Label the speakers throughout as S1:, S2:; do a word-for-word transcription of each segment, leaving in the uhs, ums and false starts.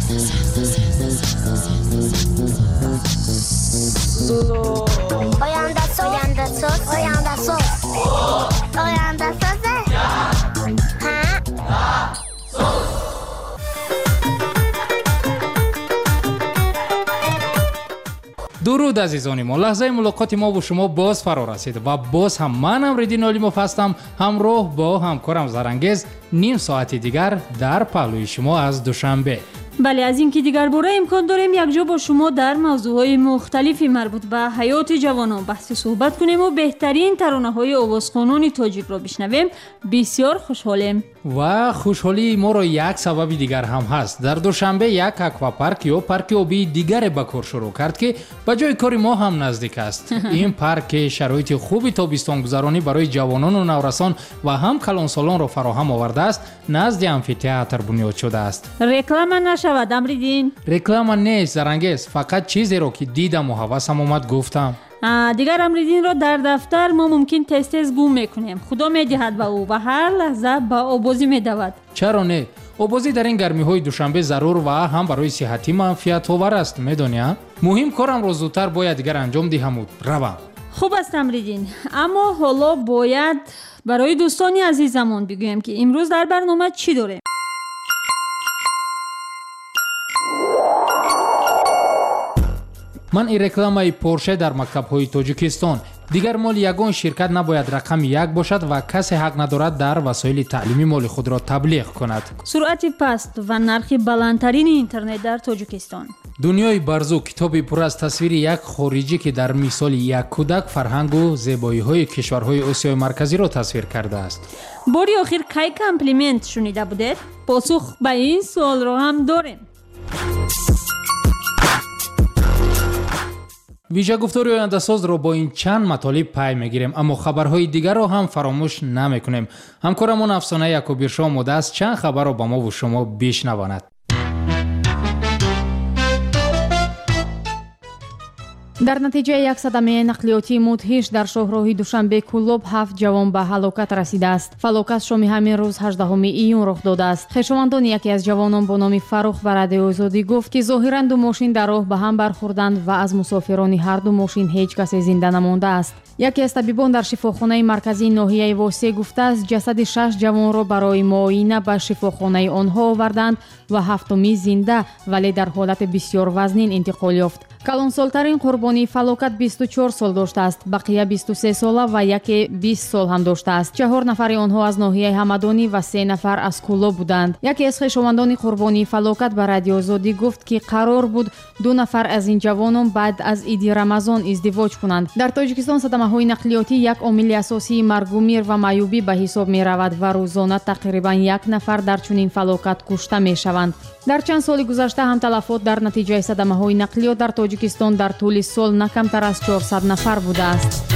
S1: Oyanda sos, oyanda sos, oyanda sos, oyanda sos.
S2: درود عزیزان ما، لحظه ملاقات ما با شما باز فرا رسید و باز هم من امریدین علیموف هستم همراه با همکارم زرانگیز نیم ساعتی دیگر در پهلوی شما از دوشنبه.
S3: بله، از اینکه دیگر باره امکان داریم یک جا با شما در موضوعهای مختلفی مربوط به حیات جوانان بحث صحبت کنیم و بهترین ترانه‌های آوازخوانان تاجیک را بشنویم. بسیار خوشحالیم
S2: و خوشحالی ما را یک سبب دیگر هم هست. در دوشنبه یک اکواپارک یا پارک آبی دیگر به کار شروع کرد که به جای کار ما هم نزدیک است. این پارک شرایط خوبی تابستان گذرانی برای جوانان و نورسان و هم کلانسالان را فراهم آورده است. نزد آمفی‌تئاتر بنیاد شده است.
S3: رکلام نشود امریدین.
S2: رکلام نیست زرانگیز، فقط چیزی را که دیدم و حواسم اومد گفتم.
S3: دیگر امریدین را در دفتر ما ممکن تست تست گم میکنیم. خدا میدهد به او و هر لحظه به آبازی میدود.
S2: چرا نه؟ آبازی در این گرمی های دوشنبه ضرور و هم برای صحتی منفعت آور است. میدونی؟ مهم کارم را زودتر باید دیگر انجام دهم. روم.
S3: خوب است امریدین، اما حالا باید برای دوستانی عزیزمون بگویم که امروز در برنامه چی داریم.
S2: من این رکلامای پورشه در مکتب‌های تاجیکستان. دیگر مال یگان شرکت نباید رقم یک باشد و کسی حق ندارد در وسایل تعلیمی مال خود را تبلیغ کند.
S3: سرعت پست و نرخ بلندترین اینترنت در تاجیکستان.
S2: دنیای برزو کتابی پر از تصویر یک خارجی که در مثال یک کودک فرهنگ و زیبایی‌های کشورهای آسیای مرکزی را تصویر کرده است.
S3: باری آخر کی کامپلیمنت شنیده بودید؟ پاسخ به این سوال را هم داریم.
S2: ویژه گفتار آینده ساز را با این چند مطالب پی میگیریم، اما خبرهای دیگر را هم فراموش نمیکنیم. همکارمون افسانه یعقوبی‌رشا آماده است چند خبر را با ما و شما بشنواند.
S4: در نتیجه یک صدمه نقلیاتی مدهش در شاهراه دوشنبه کلوب هفت جوان به هلاکت رسیده است. فلاکت شام همین روز هجدهم ایون رخ داده است. خویشاوندان یکی از جوانان با نام فروخ به رادیو آزادی گفت که ظاهراً دو ماشین در راه به هم برخوردند و از مسافران هر دو ماشین هیچ کس زنده نمانده است. یکی از طبیبان در شفاخانه مرکزی ناحیه واسه گفته است جسد شش جوان را برای معاینه به شفاخانه آنها آوردند و هفتمی زنده ولی در حالت بسیار وزنین انتقال یافت. کلانسالترین قربانی فلاکت بیست و چهار سال داشته است، بقیه بیست و سه ساله و یکی بیست سال هم داشته است. چهار نفر آنها از ناحیه همدانی و سه نفر از کولا بودند. یکی از خویشاوندان قربانی فلاکت به رادیو آزادی گفت که قرار بود دو نفر از این جوانان بعد از عید رمضان ازدواج کنند. در تاجیکستان صدمه‌های نقلیاتی یک عامل اساسی مرگ و میر و معیوبی به حساب می رود و روزانه تقریبا یک نفر در چنین فلاکت کشته می شوند. در چند سال گذشته هم تلفات در نتیجه صدمه‌های نقلیات در تاجیکستان در طول سال نه کمتر از چهارصد نفر بوده است.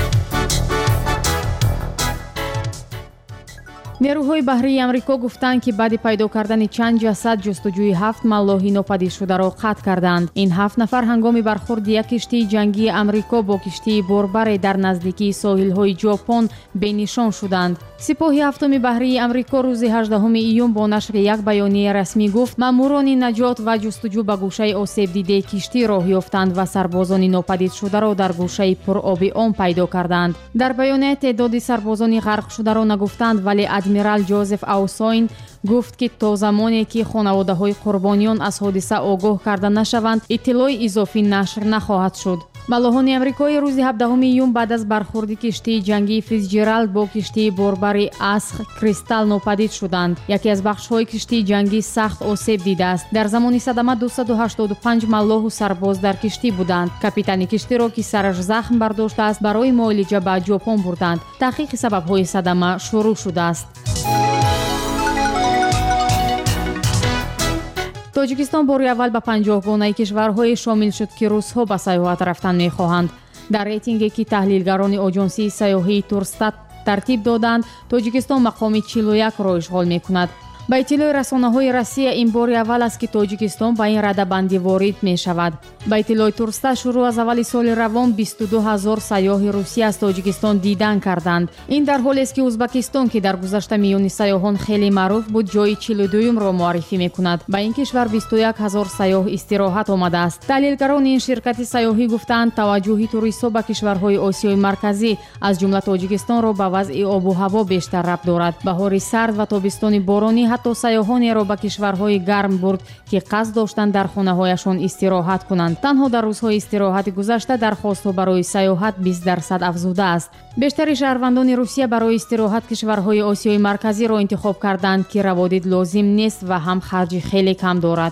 S4: نیروهای بحری امریکا گفتند که بعد پیدا کردن چند جسد جستجوی هفت ملاح ناپدید شده را قطع کردند. این هفت نفر هنگام برخورد یک کشتی جنگی امریکا با کشتی بوربر در نزدیکی ساحل‌های ژاپن بینشان شدند. سپاه هفتم بحری امریکا روز هجدهم ایون با نشر یک بیانیه رسمی گفت ماموران نجات و جستجو به گوشه آسیب دیده کشتی راه یافتند و سربازان ناپدید شده را در گوشه پر آب آن پیدا کردند. در بیانیه تعداد سربازان غرق شده را نگفتند ولی ادمیرال جوزف اوساین گفت که تا زمانی که خانواده‌های قربانیان از حادثه آگاه کرده نشوند اطلاع اضافی نشر نخواهد شد. ملاحان امریکایی روز هفدهم ایون بعد از برخورد کشتی جنگی فیتزجرالد با کشتی بوربری اسخ کریستال ناپدید شدند. یکی از بخش‌های کشتی جنگی سخت آسیب دیده است. در زمان صدمه دویست و هشتاد و پنج ملاح و سرباز در کشتی بودند. کاپیتان کشتی را که سرش زخم برداشته است برای معالجه به ژاپن بردند. تحقیق سبب‌های صدمه شروع شده است. تاجیکستان باری اول به پنجاهگانه کشورهای شامل شد که روس‌ها به سیاحت رفتن می‌خواهند. در ریتینگی که تحلیلگران آژانسی سیاحی تورستات ترتیب دادند، تاجیکستان مقام چهل و یک را اشغال می‌کند. ба иттилои расонаҳои Россия ин бори аввал аст ки Тоҷикистон ба ин радабандӣ ворид мешавад. Ба иттилои Турста шуруъ аз аввали соли равон бисту ду ҳазор сайёҳи русӣ аз Тоҷикистон дидан карданд. Ин дар ҳоле аст ки Узбекистон, ки дар гузашта миёни сайёҳон хеле маъруф буд, ҷои чилу дуюмро муаррифӣ мекунад. Ба ин кишвар бисту як ҳазор сайёҳ истироҳат омадааст. Таҳлилгарони ин ширкати сайёҳӣ гуфтаанд, таваҷҷӯҳи туристҳо ба кишварҳои Осиёи марказӣ аз ҷумла Тоҷикистонро ба вазъи обу ҳаво бештар рабт дорад. Баҳори сард ва тобистони боронӣ ҳатто сайёҳонеро ба кишварҳои гарм бурд, ки қасд доштанд дар хонаҳояшон истироҳат кунанд. Танҳо дар рӯзҳои истироҳати гузашта дархостҳо барои сайёҳат бист дарсад афзуда аст. бештари шаҳрвандони Русия барои истироҳат кишварҳои Осиёи марказиро интихоб карданд, ки раводид лозим нест ва ҳам харҷи хеле кам дорад.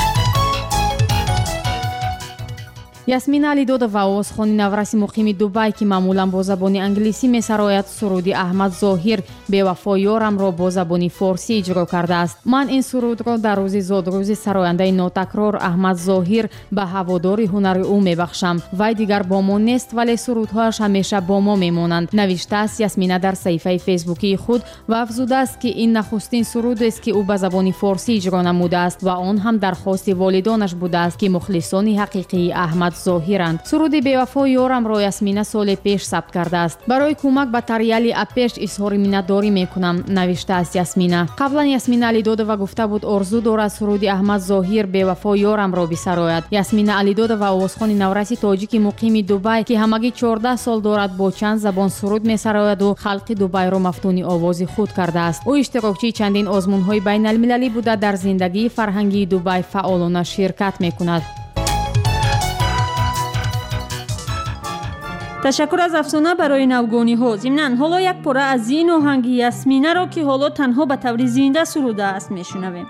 S4: ясмина алидодова, овозхони навраси муқими Дубай, ки маъмулан бо забони англисӣ месарояд, суруди Аҳмад Зоҳир «Бевафо ёрамро» бо забони форсӣ иҷро кардааст. Ман ин сурудро дар рӯзи зодрӯзи сарояндаи нотакрор Аҳмад Зоҳир ба ҳаводори ҳунари ӯ мебахшам. Вай дигар бо мо нест, вале сурудҳояш ҳамеша бо мо мемонанд, навиштааст ясмина дар саҳифаи фейсбукии худ ва афзудааст, ки ин нахустин сурудест, ки ӯ ба забони форсӣ иҷро намудааст ва он ҳам дар хости волидонаш будааст, ки мухлисони ҳақиқии Аҳмад Зоҳиранд. Суруди «Бевафо ёрамро» ясмина соли пеш сабт кардааст. Барои кӯмак ба Тарияли Апеш изҳори миннатдорӣ мекунам, навиштааст ясмина. Қаблан ясмина Алидодова гуфта буд орзу дорад суруди Аҳмад Зоҳир «Бевафо ёрамро» бисарояд. ясмина Алидодова, овозхони навраси тоҷики муқими Дубай, ки ҳамагӣ чордаҳ сол дорад, бо чанд забон суруд месарояду халқи Дубайро мафтуни овози худ кардааст. ӯ иштирокчии чандин озмунҳои байналмилалӣ буда дар зиндагии фарҳангии Дубай фаъолона ширкат мекунад.
S3: ташаккур аз афсона барои навгониҳо. зимнан ҳоло як пора аз ин оҳанги ясминаро, ки ҳоло танҳо ба таври зинда сурудааст, мешунавем.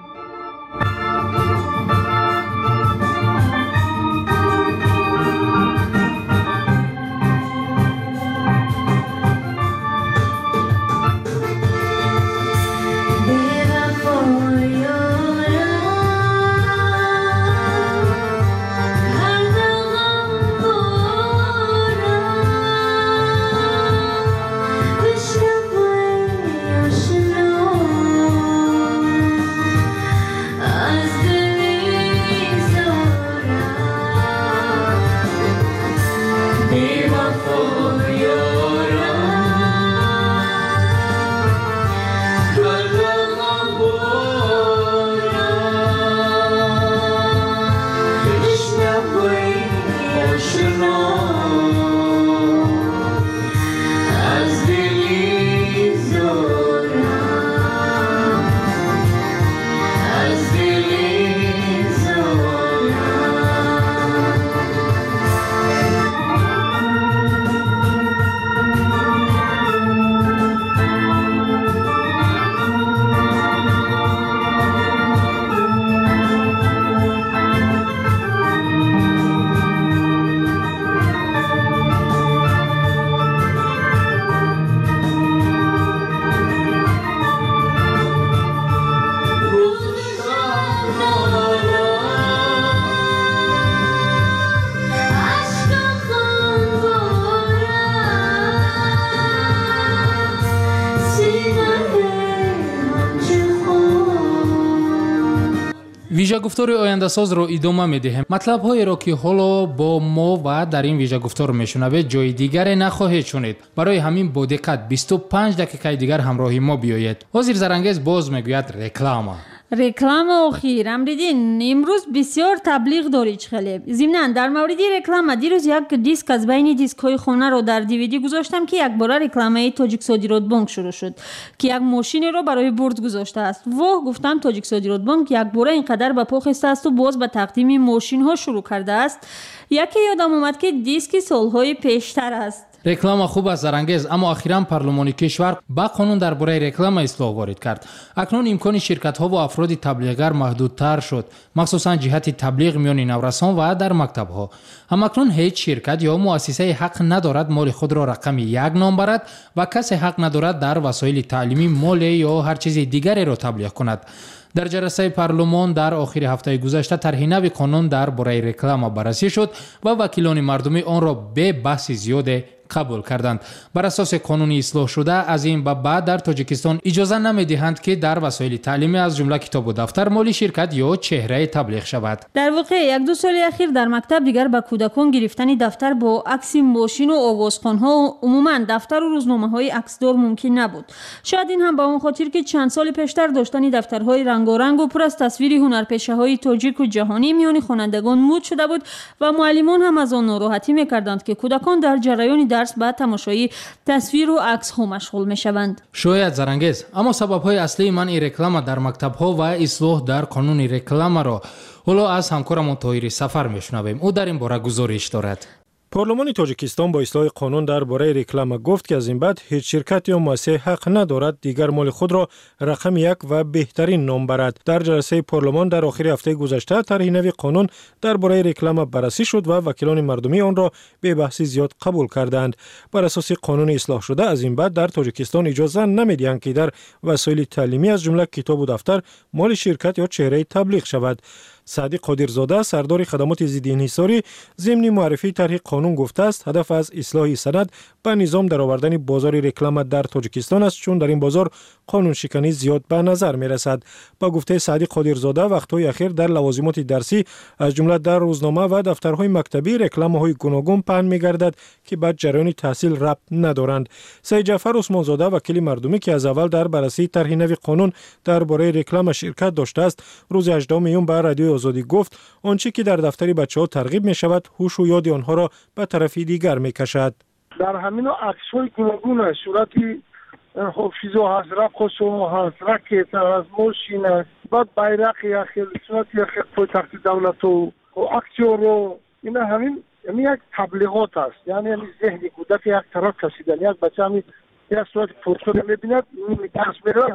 S2: вижагуфтори ояндасозро идома медиҳем. матлабҳоеро ки ҳоло бо мо ва дар ин вижагуфтор мешунавед ҷои дигаре нахоҳед шунид. барои ҳамин бо диққат бисту панҷ дақиқаи дигар ҳамроҳи мо биёед. ҳозир Зарангез боз мегӯяд реклама.
S3: реклама охир. Амридин, имрӯз бисёр таблиғ дорӣ чихелеб. Зимнан дар мавриди реклама дирӯз як диск аз байни дискҳои хонаро дар ди ви ди гузоштам, ки якбора рекламаи Тоҷиксодиротбонк шурӯъ шуд, ки як мошинеро барои бурд гузоштааст. Воҳ, гуфтам Тоҷиксодиротбонк якбора ин қадар ба по хистааст ва боз ба тақдими мошинҳо шурӯъ кардааст. Яке ёдам омад, ки диски солҳои пештар аст.
S2: реклама хуб аст Зарангез, аммо ахиран парлумони кишвар ба қонун дар бораи реклама ислоҳ ворид кард. Акнун имкони ширкатҳо ва афроди таблиғгар маҳдудтар шуд, махсусан ҷиҳати таблиғ миёни наврасон ва дар мактабҳо. ҳамакнун ҳеҷ ширкат ё муассисае ҳақ надорад моли худро рақами як ном барад ва касе ҳақ надорад дар васоили таълимӣ моле ё ҳар чизи дигареро таблиғ кунад. дар ҷаласаи парлумон дар охири ҳафтаи гузашта тарҳи нави қонун дар бораи реклама баррасӣ шуд ва вакилони мардумӣ онро бе баҳси зиёде قبول کردند. بر اساس قانون اصلاح شده از این به بعد در تاجیکستان اجازه نمیدهند که در وسایل تعلیمی از جمله کتاب و دفتر مال شرکت یا چهره تبلیغ شود.
S3: در واقع یک دو سال اخیر در مکتب دیگر به کودکان گرفتن دفتر با عکس ماشین و آوازخوان‌ها و عموما دفتر و روزنامه‌های عکسدار ممکن نبود. شاید این هم به اون خاطر که چند سال پیشتر داشتن دفترهای رنگارنگ و پر از تصویر هنرپیشه‌های تاجیک و جهانی میان خوانندگان مد شده بود و معلمان هم از آن ناراحتی می‌کردند که کودکان در جریان درس به تماشای تصویر و عکس‌ها مشغول می‌شوند.
S2: شاید زرنگیز، اما سبب‌های اصلی منع رکلام در مکتب‌ها و اصلاح در قانون رکلام را حالا از همکارمون طاهر سفر میشنویم. او در این باره گزارش دارد.
S5: پارلمان تاجیکستان با اصلاح قانون درباره رکلام گفت که از این بعد هیچ شرکت یا مؤسسه حق ندارد دیگر مال خود را رقم یک و بهترین نام برد. در جلسه پارلمان در آخر هفته گذشته طرح نوی قانون درباره رکلام بررسی شد و وکیلان مردمی آن را به بحث زیاد قبول کردند. بر اساس قانون اصلاح شده از این بعد در تاجیکستان اجازه نمیدهند که در وسایل تعلیمی از جمله کتاب و دفتر مال شرکت یا چهره تبلیغ شود. سعدی قادرزاده سردار خدمات ضد انحصاری ضمن معرفی طرح قانون گفته است هدف از اصلاح سند به نظام درآوردن بازار رکلام در تاجیکستان است، چون در این بازار قانون شکنی زیاد به نظر می رسد. با گفته سعدی قادرزاده وقت‌های اخیر در لوازمات درسی از جمله در روزنامه و دفترهای مکتبی رکلام‌های گوناگون پهن می‌گردد که به جریان تحصیل ربط ندارند. سید جعفر عثمان زاده وکیل مردمی که از اول در بررسی طرح نوی قانون درباره رکلام شرکت داشته است، روز هجدهم میون به رادیو آزادی گفت آنچه که در دفتر بچه‌ها ترغیب می شود هوش و یاد آنها را به طرف دیگر می کشد.
S6: در همین عکس‌های گوناگون صورتی حافظو حضرت خسرو حضرت که از ماشین است، بعد بیرق یا خیلی صورت یا خیلی پایتخت دولت و عکس‌ها رو، این همین یعنی یک تبلیغات است، یعنی یعنی ذهن کودک یک طرف کشیدن. یک بچه همین یک صورت پرتو می‌بیند درس می‌ره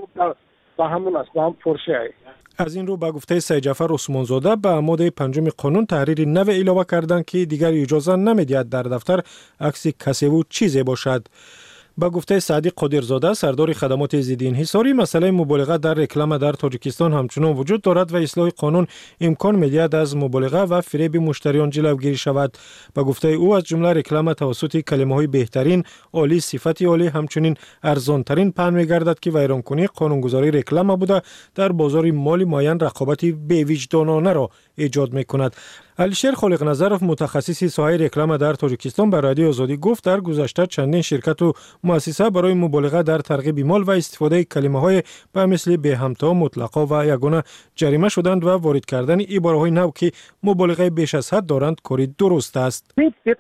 S6: به همون است، به هم پرشه.
S5: از این رو با گفته سید جعفر عثمان زاده به ماده پنجم قانون تحریر نو اضافه کردند که دیگر اجازه نمی‌دهد در دفتر عکس کسی و چیزی باشد. با گفته سعدی قادرزاده سردار خدمات ضد انحصاری مسئله مبالغه در رکلام در تاجیکستان همچنان وجود دارد و اصلاح قانون امکان می‌دهد از مبالغه و فریب مشتریان جلوگیری شود. با گفته او از جمله رکلام توسط کلمه‌های بهترین، عالی، صفت عالی همچنین ارزان‌ترین پهن می‌گردد که ویرانکنی قانونگذاری رکلام بوده در بازار مالی معین رقابت بی‌وجدانانه را ایجاد می‌کند. علیشیر خالق نظرов متخصص ساحه رکلام در تاجیکستان به رادیو آزادی گفت در گذشته چندین شرکت و مؤسسه برای مبالغه در ترغیب مال و استفاده کلمه‌های به مثل به همتا، مطلقا و یگانه جریمه شدند و وارد کردن عباره‌های نو که مبالغه بیش از حد دارند کاری درست است.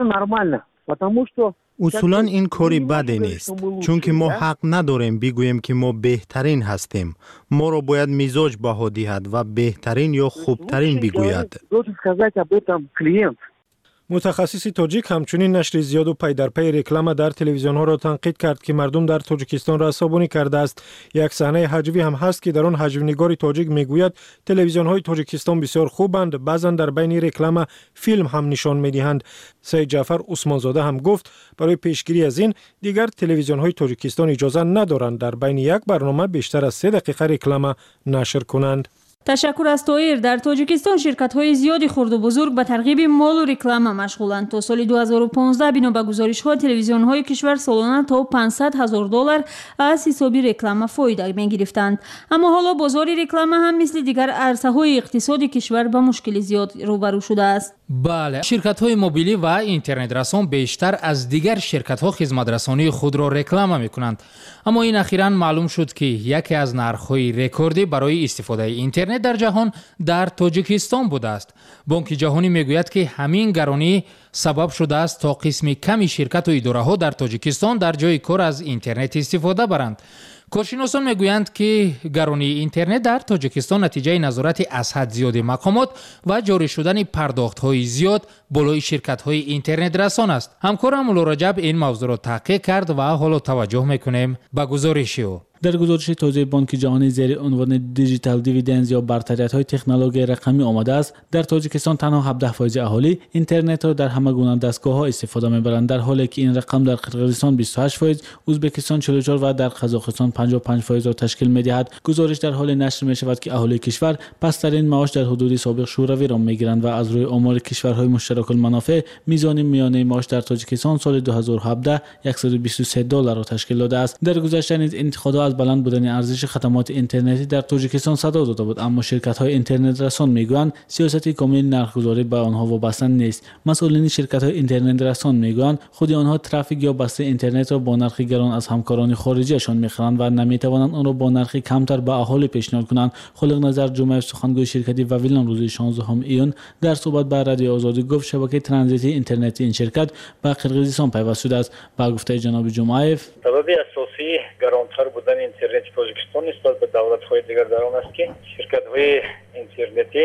S7: اصولا این کاری بدی نیست، چون که ما حق نداریم بگوییم که ما بهترین هستیم. ما را باید مزاج بها دهد و بهترین یا خوبترین بگوید.
S5: متخصص تاجیک همچنین نشر زیاد و پی در پی رکلام در تلویزیون ها را تنقید کرد که مردم در تاجیکستان را عصبانی کرده است. یک صحنه هجوی هم هست که در آن هجونگار تاجیک میگوید تلویزیون های تاجیکستان بسیار خوبند، بعضا در بین رکلام فیلم هم نشان میدهند. سید جعفر عثمان زاده هم گفت برای پیشگیری از این دیگر تلویزیون های تاجیکستان اجازه ندارند در بین یک برنامه بیشتر از سه دقیقه رکلام نشر کنند.
S3: تشکر از طاهر. در تاجیکستان شرکت‌های زیادی خرد و بزرگ به ترغیب مال و رکلام مشغولند. تا سال دو هزار و پانزده بنا به گزارش‌ها تلویزیون‌های کشور سالانه تا پانصد هزار دلار از حسابی رکلام فایده می‌گرفتند. اما حالا بازار رکلام هم مثل دیگر عرصه‌های اقتصادی کشور با مشکل زیاد روبرو شده است.
S2: بله، شرکت‌های موبیلی و اینترنت رسان بیشتر از دیگر شرکت‌ها خدمات رسانی خود را رکلام می‌کنند. اما این اخیراً معلوم شد که یکی از نرخ‌های رکوردی برای استفاده اینترنت در جهان در تاجیکستان بوده است. بانک جهانی میگوید که همین گرانی سبب شده است تا قسم کمی شرکت و اداره‌ها در تاجیکستان در جای کار از اینترنت استفاده برند. کارشناسان میگویند که گرانی اینترنت در تاجیکستان نتیجه نظارت از حد زیاد مقامات و جاری شدن پرداخت‌های زیاد بالای شرکت‌های اینترنت رسان است. همکارم مولا رجب این موضوع را تحقیق کرد و حالا توجه میکنیم به گزارش او.
S8: در گزارش تازه بانک جهانی زیر عنوان دیجیتال دیویدندز یا برتریت‌های تکنولوژی رقمی آمده است در تاجیکستان تنها هفده فیصد اهالی اینترنت را در همه گونه دستگاه‌ها استفاده می‌برند، در حالی که این رقم در قرقیزستان بیست و هشت فیصد، ازبکستان چهل و چهار و در قزاقستان پنجاه و پنج فیصد را تشکیل می‌دهد. گزارش در حال نشر می‌شود که اهالی کشور پست‌ترین معاش در حدود سابق شوروی را می‌گیرند و از روی آمار کشورهای مشترک المنافع میزان میانه معاش در تاجیکستان سال دو هزار و هفده صد و بیست و سه دلار را تشکیل داده است. در گذشته نیز انتقادها از بلند بودن ارزش خدمات اینترنتی در تاجیکستان صدا داده بود، اما شرکت‌های اینترنت رسان میگویند سیاست کامل نرخ‌گذاری به آنها وابسته نیست. مسئولین شرکت‌های اینترنت رسان میگویند خود آنها ترافیک یا بسته اینترنت را با نرخ گران از همکاران خارجیشان می‌خرند و نمی‌توانند آن را با نرخ کمتر به اهالی پیشنهاد کنند. خالق نظر جمعه سخنگوی شرکت واویلان روز شانزدهم ایون در صحبت با رادیو آزادی گفت شبکه ترانزیتی اینترنتی این شرکت به قرقیزستان پیوست شده است. با گفته جناب جمعه
S9: سبب اساسی گرانتر بودن اینترنت تاجیکستان نسبت به دولت‌های دیگر در آن است که شرکت‌های اینترنتی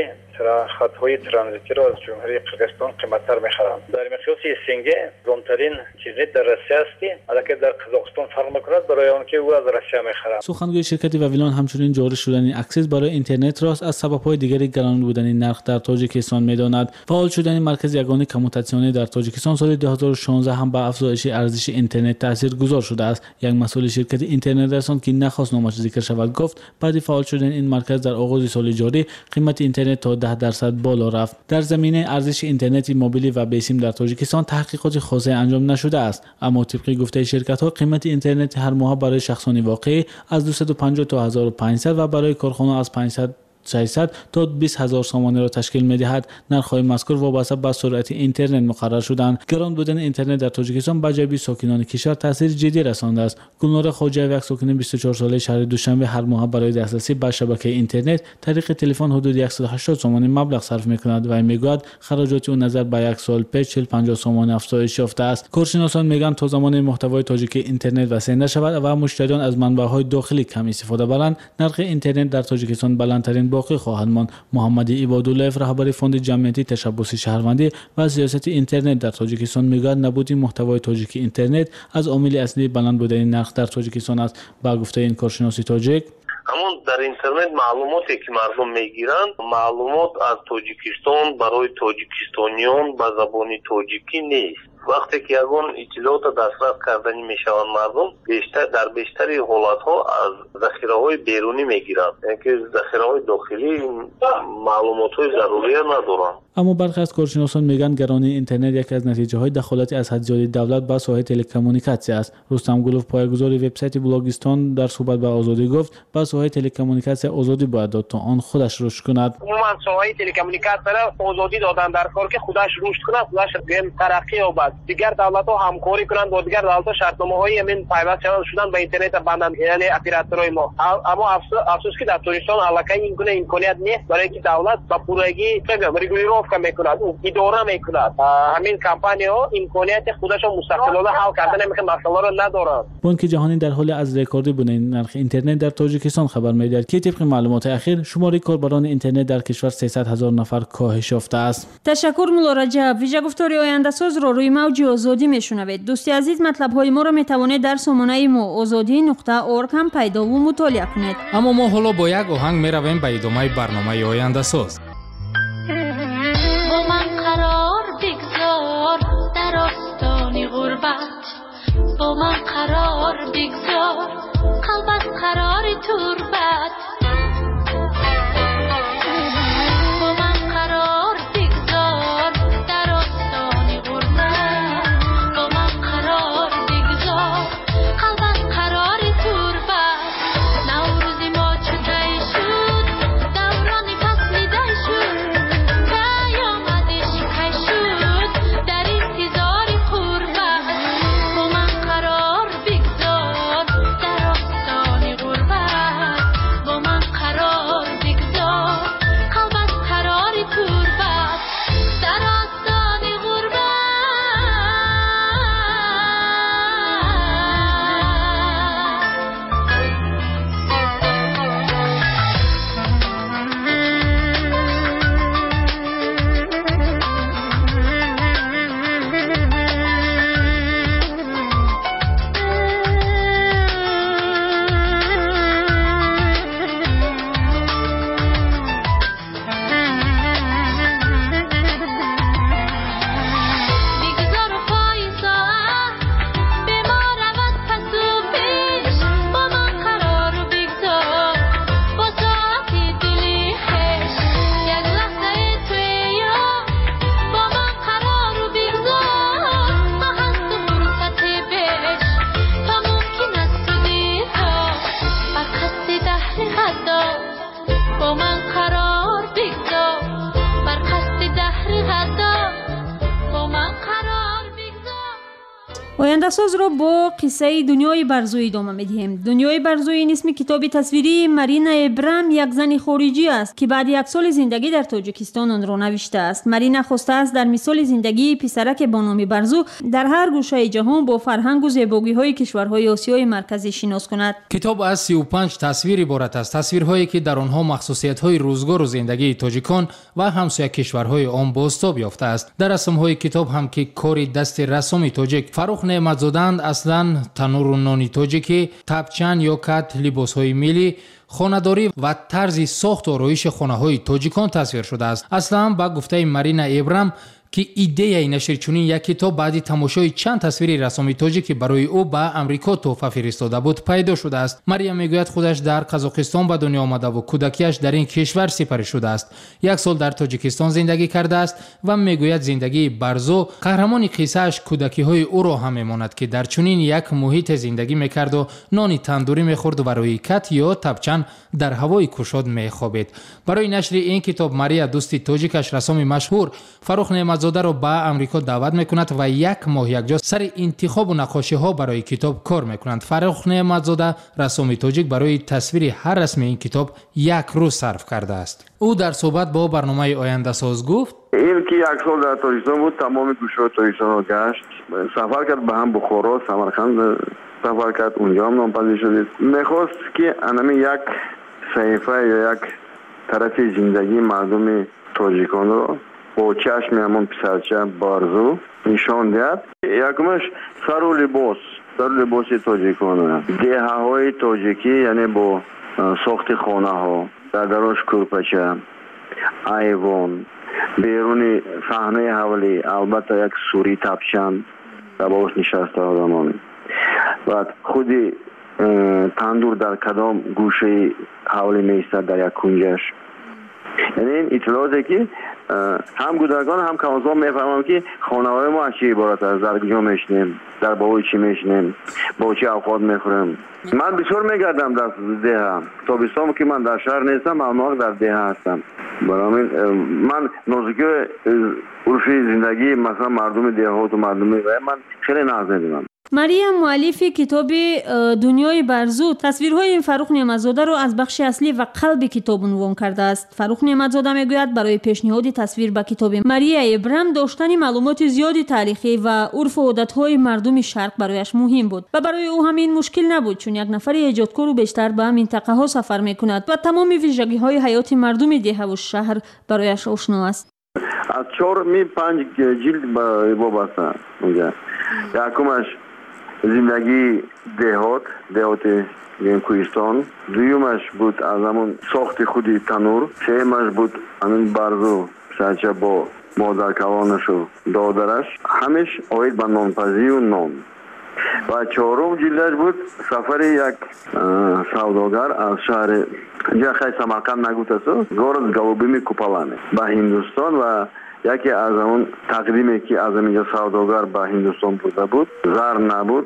S9: خطهای ترانزیتی را از جمهوری قرقیزستان قیمت‌تر می‌خرند. در مقیاس سنگه گرانترین اینترنت در روسیه است که البته در قزاقستان فرق می‌کند برای آنکه او از روسیه می‌خرند.
S8: سخنگوی شرکت واویلان همچنین جاری شدن اکسس برای اینترنت را از سبب‌های دیگری گران بودن نرخ در تاجیکستان می‌داند. فعال شدن مرکز یگانه کموتاسیونی در تاجیکستان سال دو هزار و شانزده هم به افزایش ارزش اینترنت تاثیرگذار شده است. یک مسئول شرکت اینترنت رسان که نخواست نامش ذکر شود گفت بعد فعال شدن این مرکز در آغاز سال جاری قیمت اینترنت تا ده درصد بالا رفت. در زمینه ارزش اینترنت موبیلی و بیسیم در تاجیکستان تحقیقات خاصی انجام نشده است، اما طبق گفته شرکت‌ها قیمت اینترنت هر ماه برای شخصانی واقعی از دویست و پنجاه تا هزار و پانصد و برای کارخانه از پانصد ششصد تا بیست هزار سامانه را تشکیل می‌دهد. نرخ‌های مذکور وابسته به سرعت اینترنت مقرر شدند. گران بودن اینترنت در تاجیکستان به جیب ساکنان کشور تاثیر جدی رسانده است. گلنار خواجه یک ساکن بیست و چهار ساله شهر دوشنبه هر ماه برای دسترسی به شبکه اینترنت طریق تلفن حدود صد و هشتاد سامانه مبلغ صرف می‌کند و میگوید خراجات او نظر به یک سال پیش چهل پنجاه سامانه افزایش یافته است. کارشناسان میگن تا زمانی محتوای تاجیک اینترنت وسیع نشود و مشتریان از منبع‌های داخلی کم استفاده برند، نرخ اینترنت در تاجیکستان بلندترین باقی خواهد ماند. محمد عبادالله رهبر فوند جمعیتی تشبث شهروندی و سیاست اینترنت در تاجیکستان میگوید نبود محتوای تاجیک اینترنت از عامل اصلی بلند بودن نرخ در تاجیکستان است. با گفته این کارشناس تاجیک
S10: همون در اینترنت معلوماتی که مردم میگیرند معلومات از تاجیکستان برای تاجیکستانیان به زبان تاجیکی نیست. وقتی که یگان اطلاعات دسترس کردنی میشوند مردم بیشتر در بیشتری حالتها از ذخیره‌های بیرونی میگیرند، یعنی که ذخیره‌های داخلی معلومات‌های ضروری ندارند.
S8: اما برخی از کارشناسان میگن گرانی اینترنت یکی از نتیجه‌های دخالت از حد زیاد دولت به ساحه تلکمونیکاسیون است. رستم گلوف پایه‌گذار وبسایت بلاگستان در صحبت با آزادی گفت به ساحه تلکمونیکاسیون آزادی باید داد تا آن خودش رشد کند.
S11: عموما ساحه تلکمونیکاسیون را آزادی دادن در کار که خودش رشد کند، خودش ترقی یابد. دیگر دولت‌ها همکاری کنند با دیگر دولت‌ها شرطنامه‌های همین پیوست شدن به اینترنت بندند، یعنی اپراتورهای ما. اما افسوس که در تاجیکستان علاقه این گونه امکانیت نیست برای اینکه دولت با پورگی رگولیروفکا میکند، اداره میکند. همین کمپانی‌ها امکانیت خودشون مستقلانه حل کردن نمی‌کنند، مسئله را ندارند.
S8: بانک جهانی در حال از رکوردی بودن نرخ اینترنت در تاجیکستان خبر می‌دهد که طبق معلومات اخیر شماره کاربران اینترنت در کشور سیصد هزار نفر کاهش یافته است.
S3: تشکر مولا رجب. ویژه گفتاری آینده ساز را روی موج آزادی میشنوید. دوستی عزیز مطلب‌های ما را میتوانید در سامانه ما آزادی نقطه اورگ هم پیدا و مطالعه کنید.
S2: اما ما حالا با یک آهنگ میرویم به ادامه برنامه آینده ساز.
S12: با من قرار بگذار در آستان غربت، با من قرار بگذار قلب از قرار تربت، با من قرار بگذار در آستان غربت، با من قرار بگذار قلب از قرار تربت. نوروز ما چطور شد، دوران فصل دی شد، قیامتش کی شد در انتظار قربت. با من قرار بگذار
S3: آینده ساز را با قصه دنیای برزوی ادامه میدهیم. دنیای برزوی این اسم کتاب تصویری مارینا ابرام، یک زن خارجی است که بعد یک سال زندگی در تاجیکستان آن را نوشته است. مارینا خواسته است در مثال زندگی پسرک با نام برزو در هر گوشه جهان با فرهنگ و زیبایی های کشورهای آسیای مرکزی شناس کند.
S2: کتاب از سی و پنج تصویر عبارت است، تصویرهایی که در آنها مخصوصیت های روزگار و زندگی تاجیکان و همسایه کشورهای آن بازتاب یافته است. در رسم‌های کتاب هم که کار دست رسام تاجیک فروخ نعمت‌زاده‌اند، اصلاً تنور و نان تاجیکی، تبچن یا کت، لباس‌های ملی، خانه‌داری و طرز ساخت و آرایش خانه‌های تاجیکان تصویر شده است. اصلاً با گفته مارینا ابرام که ایده نشر چنین یک کتاب بعد تماشای چند تصویر رسامی تاجیکی برای او به امریکا تحفه فرستاده بود پیدا شده است. مریم میگوید خودش در قزاقستان به دنیا آمده و کودکیش در این کشور سپری شده است. یک سال در تاجیکستان زندگی کرده است و میگوید زندگی برزو قهرمان قصه‌اش کودکی های او را هم میماند که در چنین یک محیط زندگی میکرد و نان تندوری میخورد و برای کت یا تبچن در هوای کشاد میخوابید. برای نشر این کتاب ماریا دوستی تاجیکش رسام مشهور فروخ نعمت‌زاده را به امریکا دعوت میکند و یک ماه یکجا سر انتخاب و نقاشی ها برای کتاب کار میکنند. فروخ نعمت‌زاده رسام تاجیک برای تصویر هر رسم این کتاب یک روز صرف کرده است. او در صحبت با برنامه آینده ساز گفت:
S13: این که یک سال در تاجیکستان بود، تمام گوشه تاجیکستان را گشت، سفر کرد به هم بخارا، سمرقند سفر کرد، اونجا هم نامپذیر شدید. میخواست که انمی یک صحیفه یا یک طرف زندگی مردم تاجیکان را با چشم همون پسرچه برزو نشان دهد. یکمش سر و لباس سر و لباس تاجیکان، دیه های تاجیکی، یعنی با ساخت خانه ها، در دراش کرپچه، ایوان، بیرون صحنه حوالی البته یک سوری تبشن در باش نشسته آدمان، بعد خودی تندور در کدام گوشه حوالی میستد در یک کنجش. یعنی این اطلاعاتی که هم کودکان هم کمازان میفهمم که خانواده ما از چی عبارت است، در کجا میشنیم، در باوی چی میشنیم، با چی اوقات میخوریم. من بسیار میگردم در ده، تابستان که من در شهر نیستم، اما در ده هستم. برای من نازکی عرفی زندگی مثلا مردم دهات و مردم من خیلی نازنینم.
S3: مریم مؤلف کتاب دنیای برزو تصویرهای فروخ نعمت‌زاده را از بخش اصلی و قلب کتاب عنوان کرده است. فروخ نعمت‌زاده میگوید برای پیشنهاد تصویر به کتاب ماریا ابرام داشتن معلومات زیادی تاریخی و عرف و عادت‌های مردم شرق برایش مهم بود و برای او همین مشکل نبود، چون یک نفر ایجادکار و بیشتر به منطقه‌ها سفر می‌کند و تمام ویژگی‌های حیات مردم ده و شهر برایش آشنا است.
S13: از چهار می پنج جلد وابسته میگه. یکمش زندگی دهات دهات کوهستان، دویمش بود از همون ساخت خودی تنور، سهمش بود همین برزو سرچه با مادر کلانش و دادرش، همش آید به نانپزی و نان. و چهارم جلدش بود سفر یک سوداگر از شهر جا خیلی سمرقند نگوته سو گارد گلوبیمی کوپالانه به هندوستان و یکی از اون تقدیمی که از اینجا سوداگر به هندوستان بوده بود، زر نبود،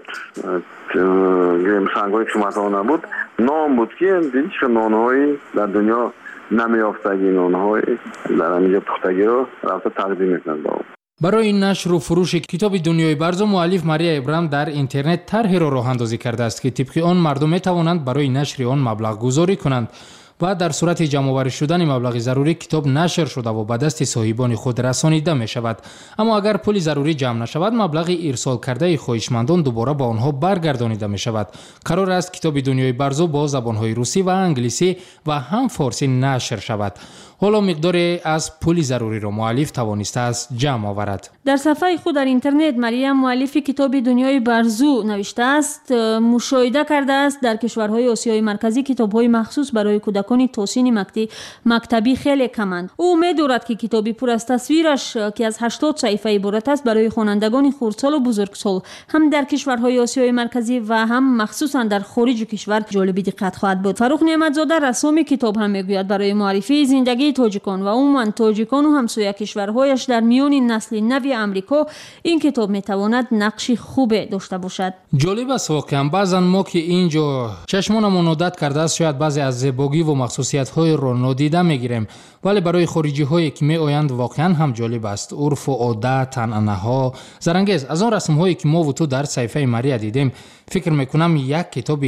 S13: گریم سنگای قیمتا نبود، نام بود که دیدیش که نانهایی در دنیا نمیافتگی، نانهایی در اینجا پختگی رو رفته تقدیم میکنند.
S2: برای نشر و فروش کتاب دنیای برزو مؤلف ماریا ابرام در اینترنت طرحی را راه اندازی کرده است که طبق آن مردم می توانند برای نشر آن مبلغ گذاری کنند و در صورت جمع آوری شدن مبلغ ضروری کتاب نشر شده و به دست صاحبان خود رسانیده می شود. اما اگر پول ضروری جمع نشود مبلغ ارسال کرده خواهشمندان دوباره با آنها برگردانیده می شود. قرار است کتاب دنیای برزو با زبانهای روسی و انگلیسی و هم فارسی نشر شود. حالا مقداری از پول ضروری را مؤلف توانسته است جمع آورد.
S3: در صفحه خود در اینترنت مریم مؤلف کتاب دنیای برزو نوشته است: مشاهده کرده است در کشورهای آسیای مرکزی کتاب‌های مخصوص برای کودکان توسین مکتبی خیلی کمند. او می‌دارد که کتابی پر از تصویرش که از هشتاد صفحه عبارت است برای خوانندگان خردسال و بزرگسال هم در کشورهای آسیای مرکزی و هم مخصوصا در خارج کشور جالب دقت خواهد بود. فروخ نعمت‌زاده رسام کتاب هم میگوید برای معرفی زندگی زندگی تاجیکان و عموما تاجیکان و همسایه کشورهایش در میان نسل نو امریکا این کتاب میتواند نقشی خوب داشته باشد.
S2: جالب است واقعا. بعضا ما که اینجا چشمانمون عادت کرده است شاید بعضی از زیبایی و مخصوصیت های را نادیده میگیریم، ولی برای خارجی هایی که می آیند واقعا هم جالب است. عرف و عادت، عنعنه ها زرنگیز. از آن رسم هایی که ما و تو در صحیفه ماریا دیدیم فکر میکنم یک کتاب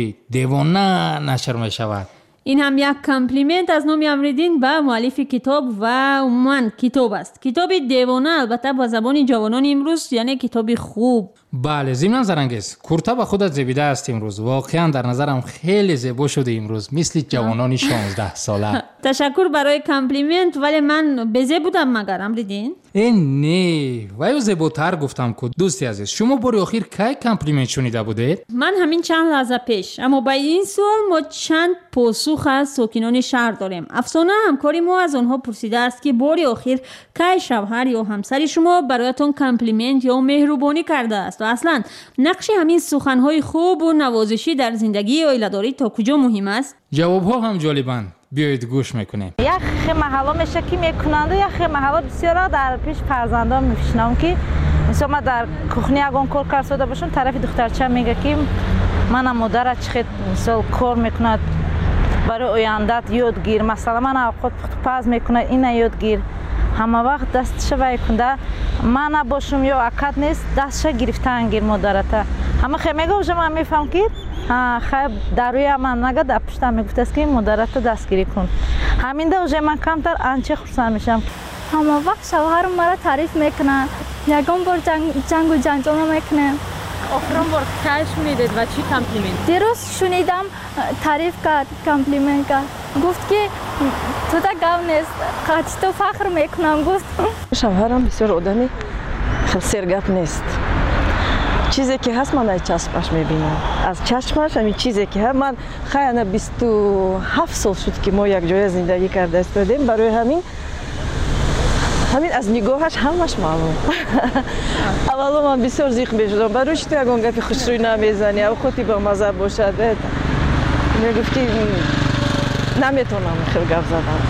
S2: دیوانه نشر می شود.
S3: این هم یک کامپلیمنت از نام امریدین به مؤلف کتاب و عموما کتاب است. کتاب دیوانه البته با زبان جوانان امروز یعنی کتاب خوب.
S2: بله، ضمن زرنگیز کرتا به خودت زیبیده است امروز. واقعا در نظرم خیلی زیبا شده امروز، مثل جوانان شانزده ساله.
S3: تشکر برای کامپلیمنت، ولی من بزه بودم مگر امریدین؟
S2: این نه، وایو زیباتر گفتم که دوستی عزیز شما بار آخر کی کامپلیمنت شنیده بودید؟
S3: من همین چند لحظه پیش. اما با این سوال ما چند پاسخ از ساکنان شهر داریم. افسانه همکاری ما از آنها پرسیده است که بار آخر کی شوهر یا همسر شما برایتان کامپلیمنت یا مهربانی کرده است و اصلا نقش همین سخنهای خوب و نوازشی در زندگی عائله‌داری تا کجا مهم است؟
S2: جوابها هم جالبند. بیایید گوش میکنیم.
S14: یک محلا میشه که میکنند و یک محلا بسیارا در پیش فرزندان میشنم که مثلا ما در کخنی اگون کار کرده باشم طرف دخترچه میگه که من مادر چقدر مثلا کار میکند برای آیندت یادگیر، مثلا من اوقات پز میکنه این یادگیر، همه وقت دستش وایکنده من نباشم یا اکد نیست دستش گرفتن گیر مادرته همه خیلی میگه و من میفهم که خیلی در روی من نگه در پشتم میگفت است که مادرت دستگیری کن. همین ده وجه من کمتر انچه خورسن میشم.
S15: همه وقت شوهرم مرا تعریف میکنن، یکم بار جنگ, جنگ و جنجال میکنه.
S4: آخرین بار کاش میدید و چی کامپلیمنت؟
S15: دیروز شنیدم تعریف کرد، کامپلیمنت کرد، گفت که تو تا گاو نیست، قاچ تو فخر میکنم. گفت
S16: شوهرم بسیار آدمی خیلی سرگپ نیست، چیزی که هست من از چشمش میبینم، از چشمش همین چیزی که هست. من خیلی بیست و هفت سال شد که ما یک جای زندگی کرده استادیم، برای همین همین از نگاهش همش معلوم. اولا من بسیار زیخ میشدم برای چی تو یکان گفی خوشروی نمیزنی او خودی با مزه باشد میگفت که نمیتونم خیلی گفت زدم،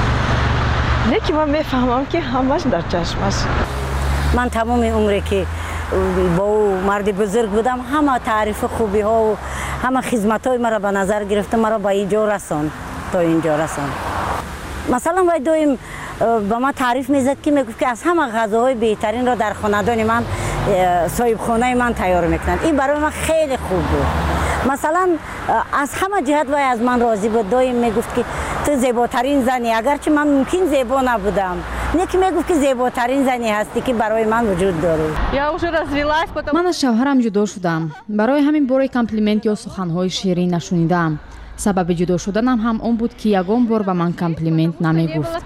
S16: نه که من میفهمم که همش در چشمش.
S17: من تمام عمری که با او مرد بزرگ بودم همه تعریف خوبی ها و همه خدمت های مرا به نظر گرفته، مرا به اینجا رساند تا اینجا رساند. مثلا وای دویم با ما تعریف میزد که میگفت که از همه غذاهای بهترین را در خاندان من صاحب خانه من تیار میکنند. این برای من خیلی خوب بود. مثلا از همه جهت وای از من راضی بود. دویم میگفت که تو زیباترین زنی، اگرچه من ممکن زیبا نبودم، نه که میگفت که زیباترین زنی هستی که برای من وجود داره.
S4: من از شوهرم جدا شدم، برای همین بار کامپلیمنت یا سخنهای شیرین نشنیدم. سبب جدا شدنم هم اون بود که یگان بار به من کامپلیمنت نمیگفت.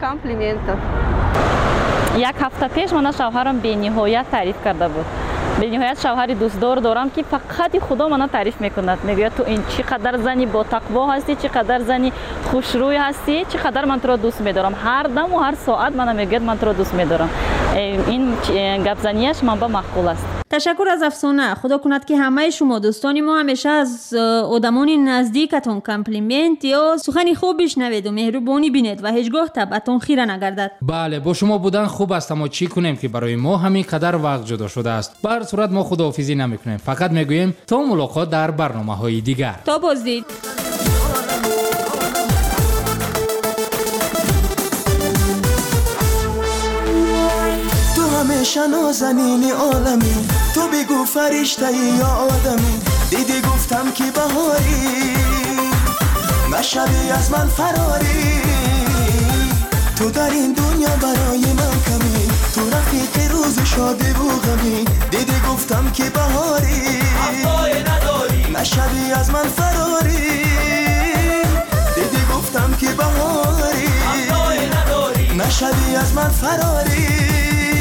S18: یک هفته پیش من شوهرم به نهایت تعریف کرده بود. به نهایت شوهری دوستدار دارم که فقط خدا منو تعریف میکند، میگه تو این چقدر زنی با تقوا هستی، چقدر زنی خوشروی هستی، چقدر من تو را دوست میدارم. هر دم و هر ساعت منو میگه من تو را دوست میدارم. این گپ زنیش من با مقبول است.
S3: تشکر از افسانه. خدا کند که همه شما دوستانی ما همیشه از آدمانی نزدیکتون کامپلیمنت یا سخنی خوب بشنوید و مهربانی بینید و هیچگاه طبعتون خیره نگردد.
S2: بله، با شما بودن خوب است، اما چی کنیم که برای ما همین قدر وقت جدا شده است. به هر صورت ما خداحافظی نمیکنیم، فقط میگوییم تا ملاقات در برنامه‌های دیگر.
S3: تا بازدید.
S19: همیشه نازنین عالمی، تو بگو فرشته یا آدمی، دیدی گفتم که بهاری نشوی از من فراری، تو در این دنیا برای من کمی، تو رفیق روز شادی و غمی، دیدی گفتم که بهاری نشوی از من فراری، دیدی گفتم که بهاری نشوی از من فراری.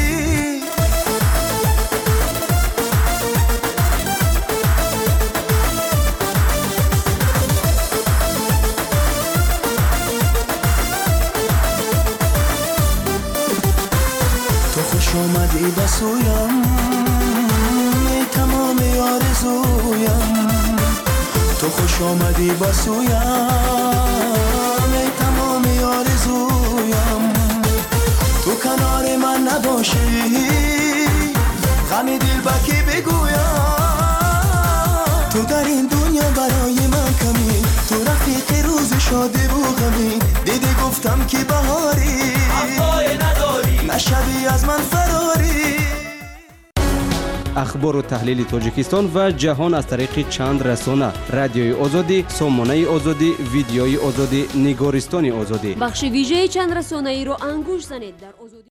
S19: خوش آمدی بسویم ای تمام آرزویم، تو خوش آمدی بسویم ای تمام آرزویم. نباشی غم دل با کی بگویم تو در این دنیا برای من کمی تو رفیق روز شاده و غمی دیدی گفتم که بهاری نشوی از من فراری.
S20: اخبار و تحلیل تاجیکستان و جهان از طریق چند رسانه: رادیوی آزادی، سامانه آزادی، ویدیوی آزادی، نگارستان آزادی.
S21: بخش ویژه چند رسانه‌ای رو انگوش زنید در آزادی.